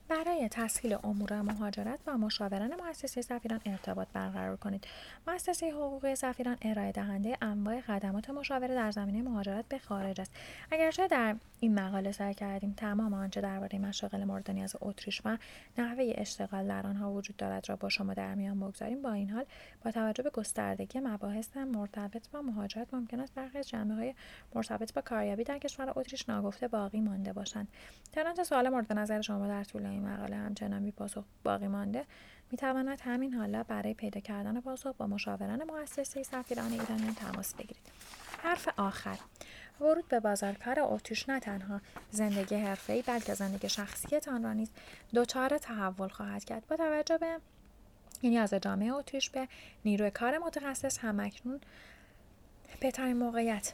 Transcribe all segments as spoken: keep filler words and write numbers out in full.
برای تسهیل امور مهاجرت با مشاوران مؤسسه سفیران ارتباط برقرار کنید. مؤسسه حقوقی سفیران ارائه دهنده انواع خدمات مشاوره در زمینه مهاجرت به خارج است. اگرچه در این مقاله سعی کردیم تمام آنچه درباره مشاغل مورد نیاز اتریش و نحوه اشتغال در آنها وجود دارد را با شما در میان بگذاریم، با این حال با توجه به گستردگی مباحث مرتبط با مهاجرت ممکن است برخی از جنبه‌های مرتبط با کاریابی در کشور اتریش ناگفته باقی مانده باشند. چنانچه سوال مورد نظر شما در طول این مقاله همچنان بی پاسخ باقی مانده، میتواند همین حالا برای پیدا کردن پاسخ با مشاوران مؤسسه سفیران ایرانیان تماس بگیرید. حرف آخر: ورود به بازار کار اتریش نه تنها زندگی حرفه‌ای بلکه زندگی شخصیتان را نیز دچار تحول خواهد کرد. با توجه به نیاز جامعه اتریش به نیروی کار متخصص، همکنون بهترین موقعیت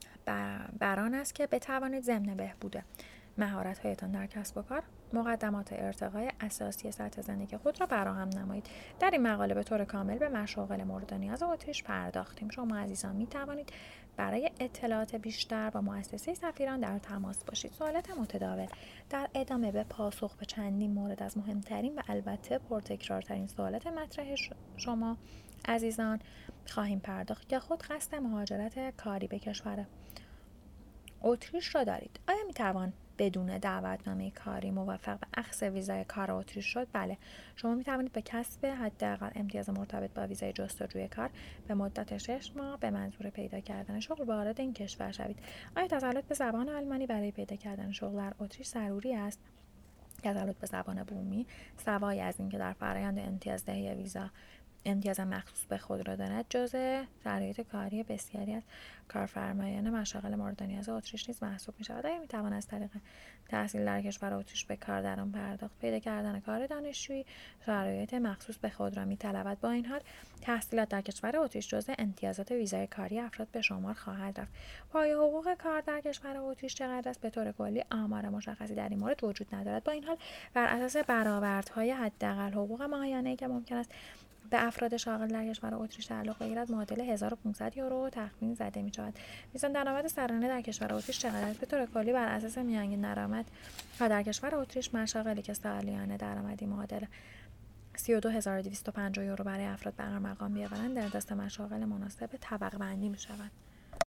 بر آن است که بتوانید ضمن بهبود مهارت‌هایتان در کسب و کار مقدمات ارتقای اساسی سطح زندگی خود را فراهم نمایید. در این مقاله به طور کامل به مشاغل مورد نیاز اتریش پرداختیم. شما عزیزان می توانید برای اطلاعات بیشتر با مؤسسه سفیران در تماس باشید. سوالات متداول: در ادامه به پاسخ به چندین مورد از مهمترین و البته پرتکرارترین سوالات مطرح شما عزیزان خواهیم پرداخت که خود قصد مهاجرت کاری به کشور اتریش را دارید. آیا می توان بدون دعوتنامه کاری موفق به اخذ ویزای کار اتریش شد؟ بله، شما می توانید به کسب حداقل امتیاز مرتبط با ویزای جستجوی کار به مدت شش ماه به منظور پیدا کردن شغل وارد این کشور شوید. آیا تسلط به زبان آلمانی برای پیدا کردن شغل در اتریش ضروری است؟ تسلط به زبان بومی، سوای از اینکه در فرآیند امتیازدهی ویزا امتیاز مخصوص به خود را دارد، جزء شرایط کاری بسیاری از کارفرمایان مشاغل مورد نیاز اتریش نیز محسوب می شود. آیا می توان از طریق تحصیل در کشور اتریش به کار در آن پرداخت؟ پیدا کردن کار دانشجویی شرایط مخصوص به خود را می طلبد. با این حال تحصیلات در کشور اتریش جزء امتیازات ویزای کاری افراد به شمار خواهد رفت. پایه حقوق کار در کشور اتریش چقدر است؟ به طور کلی آمار مشخصی در این مورد وجود ندارد. با این حال بر اساس برآوردهای حداقل حقوق ماهیانه‌ای که ممکن است به افراد شاغل در کشور اتریش تعلق بگیرد، معادل هزار و پانصد یورو تخمین زده می شود. میزان درآمد سرانه در کشور اتریش چقدر است؟ به طور کلی بر اساس میانگین درآمد در کشور اتریش، مشاغلی که سالیانه درآمدی معادل سی و دو هزار و دویست و پنجاه یورو برای افراد برمقام بیاورند در دست مشاغل مناسب طبقه بندی می شود.